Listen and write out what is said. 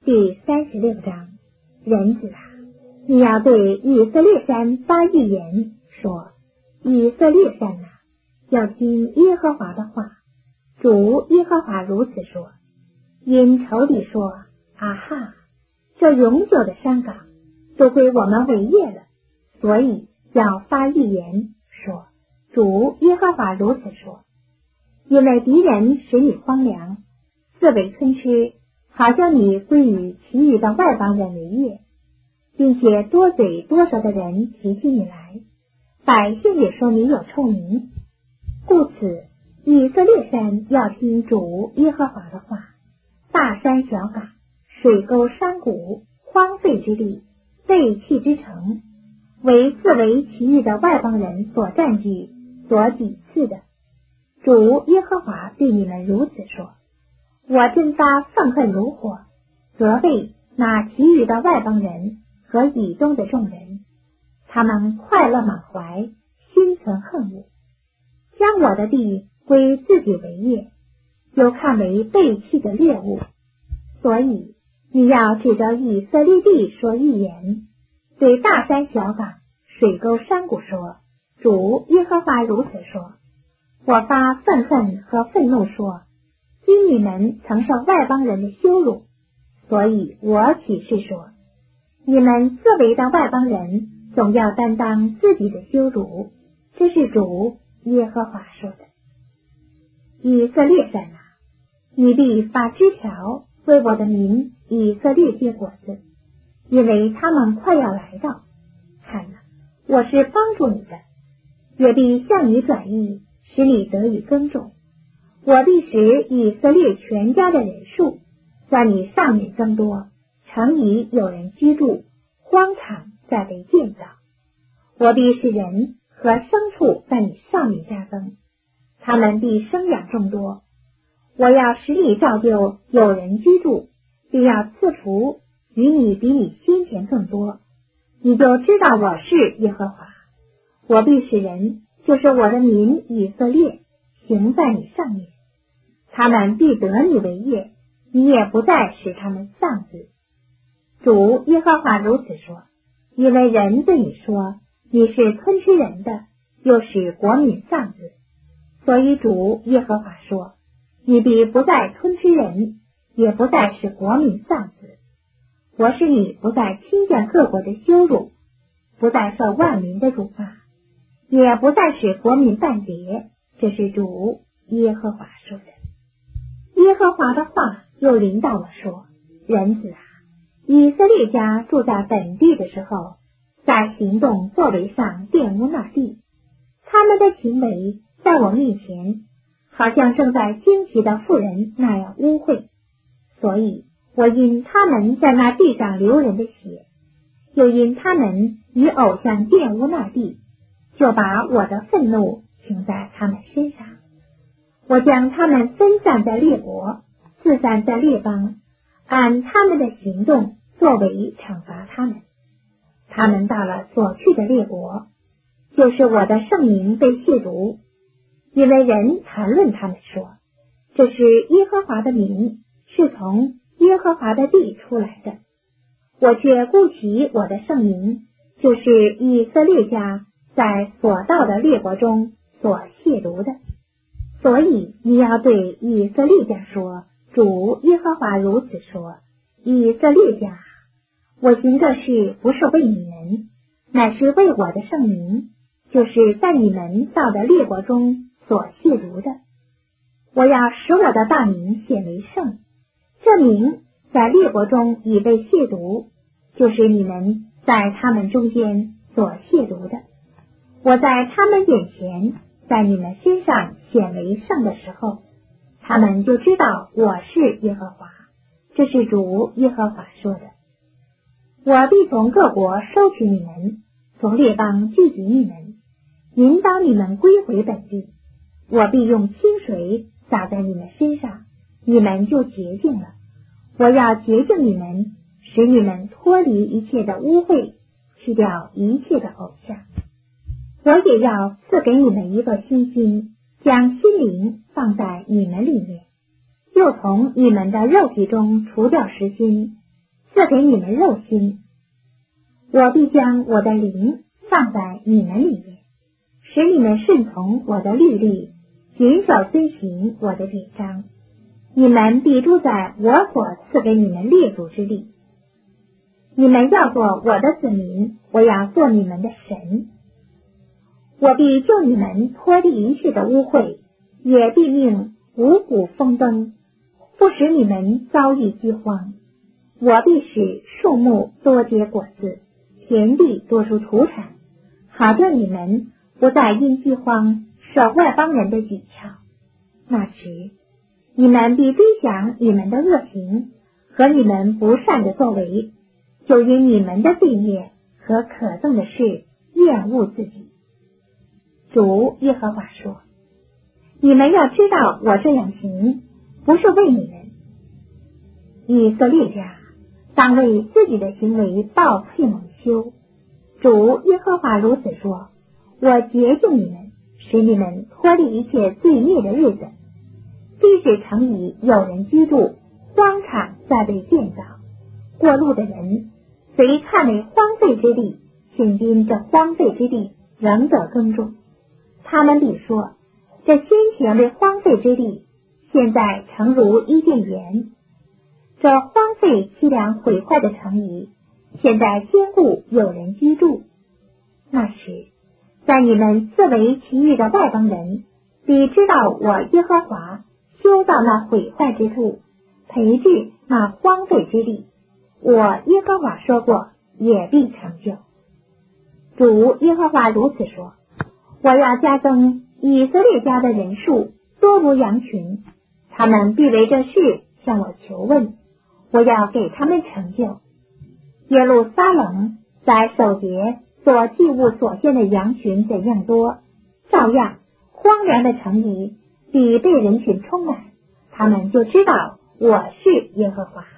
第36章，人子啊，你要对以色列山发预言，说：以色列山啊，要听耶和华的话。主耶和华如此说：因仇敌说，啊哈，这永久的山岗都归我们为业了，所以要发预言说：主耶和华如此说，因为敌人使你荒凉，四围吞吃，好叫你归于其余的外邦人为业，并且多嘴多舌的人提起你来，百姓也说你有臭名。故此以色列山要听主耶和华的话，大山小岗、水沟山谷、荒废之地、废弃之城，为四围其余的外邦人所占据、所抵刺的。主耶和华对你们如此说：我真发愤恨如火，责备那其余的外邦人和以东的众人，他们快乐满怀，心存恨恶，将我的地归自己为业，又看为被弃的猎物。所以你要指着以色列地说预言，对大山小岗、水沟山谷说：主耶和华如此说，我发愤恨和愤怒说，因你们曾受外邦人的羞辱，所以我起誓说，你们四围的外邦人总要担当自己的羞辱。这是主耶和华说的。以色列山啊，你必发枝条为我的民以色列结果子，因为他们快要来到。看哪，我是帮助你的，也必向你转意，使你得以耕种。我必使以色列全家的人数在你上面增多，城里有人居住，荒场再被建造。我必使人和牲畜在你上面加增，他们必生养众多。我要使你造就有人居住，并要赐福与你比你先前更多，你就知道我是耶和华。我必使人，就是我的民以色列，行在你上面，他们必得你为业，你也不再使他们丧子。主耶和华如此说，因为人对你说，你是吞吃人的，又使国民丧子，所以主耶和华说，你必不再吞吃人，也不再使国民丧子。我使你不再听见各国的羞辱，不再受万民的辱骂，也不再使国民半跌。这是主耶和华说的。耶和华的话又临到我说，人子啊，以色列家住在本地的时候，在行动作为上玷污那地，他们的行为在我面前好像正在惊奇的妇人那样污秽，所以我因他们在那地上流人的血，又因他们与偶像玷污那地，就把我的愤怒倾在他们身上。我将他们分散在列国，四散在列邦，按他们的行动作为惩罚他们。他们到了所去的列国，就是我的圣名被亵渎，因为人谈论他们说，这是耶和华的名，是从耶和华的地出来的。我却顾及我的圣名，就是以色列家在所到的列国中所亵渎的。所以你要对以色列家说，主耶和华如此说，以色列家，我行这事不是为你们，乃是为我的圣名，就是在你们到的列国中所亵渎的。我要使我的大名显为圣，这名在列国中已被亵渎，就是你们在他们中间所亵渎的。我在他们眼前，在你们身上显为圣的时候，他们就知道我是耶和华。这是主耶和华说的。我必从各国收取你们，从列邦聚集你们，引导你们归回本地。我必用清水洒在你们身上，你们就洁净了。我要洁净你们，使你们脱离一切的污秽，去掉一切的偶像。我也要赐给你们一个新心，将心灵放在你们里面，又从你们的肉体中除掉实心， 赐给你们肉心。我必将我的灵放在你们里面，使你们顺从我的律例，谨守遵行我的典章。你们必住在我所赐给你们列祖之地。你们要做我的子民，我要做你们的神。我必救你们脱离一切的污秽，也必命五谷丰登，不使你们遭遇饥荒。我必使树木多结果子，田地多出土产，好叫你们不再因饥荒受外邦人的讥诮。那时，你们必追想你们的恶行和你们不善的作为，就因你们的罪孽和可憎的事厌恶自己。主耶和华说：你们要知道，我这样行，不是为你们。以色列家当为自己的行为报退蒙羞。主耶和华如此说：我洁净你们，使你们脱离一切罪孽的日子。即使城里有人居住，荒场再被建造，过路的人虽看为荒废之地，现今这荒废之地仍得耕种。他们必说，这先前为荒废之地，现在诚如伊甸园。这荒废凄凉毁坏的城邑，现在坚固有人居住。那时，在你们四围其余的外邦人必知道我耶和华修造那毁坏之处，培治那荒废之地。我耶和华说过，也必成就。主耶和华如此说：我要加增以色列家的人数，多如羊群，他们必为这事向我求问，我要给他们成就。耶路撒冷在守节所祭物所献的羊群怎样多，照样荒凉的城邑必被人群充满，他们就知道我是耶和华。